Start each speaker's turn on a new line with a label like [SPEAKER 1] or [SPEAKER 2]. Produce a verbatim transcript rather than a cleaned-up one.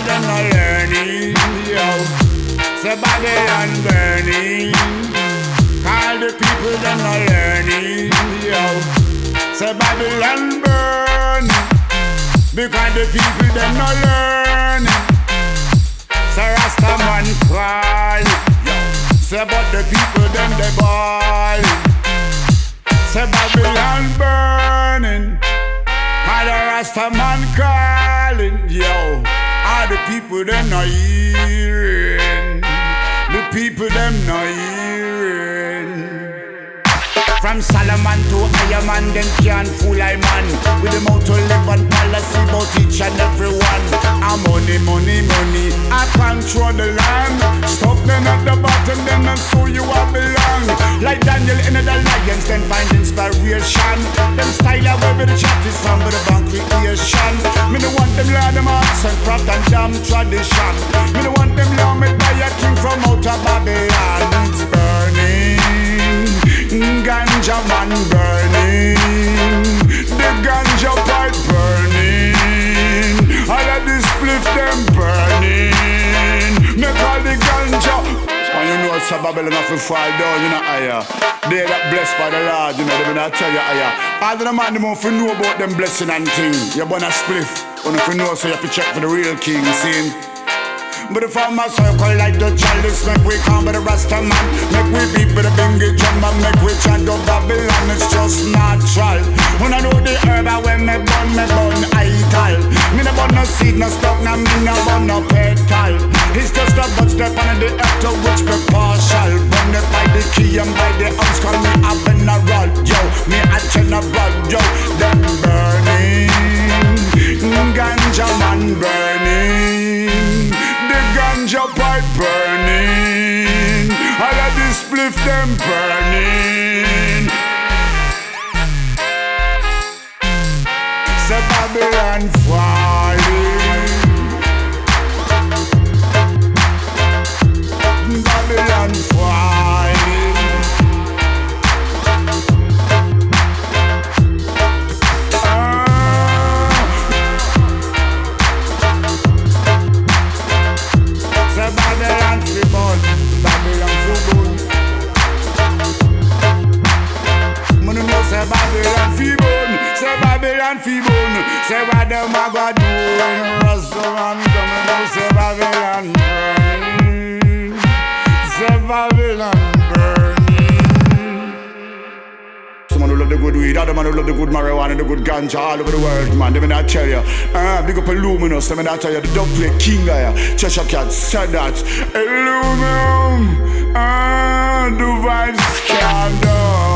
[SPEAKER 1] them not learning, yo. Say Babylon burning. All the people them not learning, yo. Say Babylon burn. Because the people them not learning. Say Rastaman cry, yo. Say but the people them they ball. Say Babylon burning. All the Rastaman calling, yo. All the people them not hearing. The people them not hearing. From Solomon to Iron, them can't fool I man. With the mouth to live and policy about each and every one. A money, money, money, I control the land. Stop them at the bottom, then and so you all belong. Like Daniel in the lions, then find inspiration. Them style away with the chat is from with the bank creation. Me no want them learn them arts and craft and damn tradition. Me no want them learn made by a king from out of Babylon. It's burning. Ganja man burning, the ganja pipe burning, all of the spliff them burning. Make all the ganja. And you know it's a Babylon have to fall down, you know, higher. They that blessed by the Lord, you know, they will not tell you higher. All of the man, them want to know about them blessing and thing. You burn a spliff, and if you know, so you have to check for the real king, see? But if I'm a circle like the chalice, make we come with the Rasta man. Make we beat with the bingy drum and make we chant up Babylon. It's just natural. When I know the herb, I when me burn, me burn idle. Me no burn no seed, no stock, no me no burn no petal. It's just a good step on the earth to which me partial. Burn it by the key and by the ounce, call me a general. Yo, me a general, yo. Them burning, ganja man burning. The ganja pipe burning, all of the spliff them burning. Say Babylon falling, Babylon falling. Babylon fi burn, Babylon fi burn. Money know say Babylon fi burn, say Babylon fi burn. Say what them a go do when restaurant come and know say Babylon burning, say Babylon burning. Some man who love the good weed, other man who love the good marijuana, the good ganja all over the world, man. They may not tell you. Ah, big up Illuminous. They may not tell you the dog play king guy. Cheshire Cat said that. Illuminum, ah, the vibes scandal.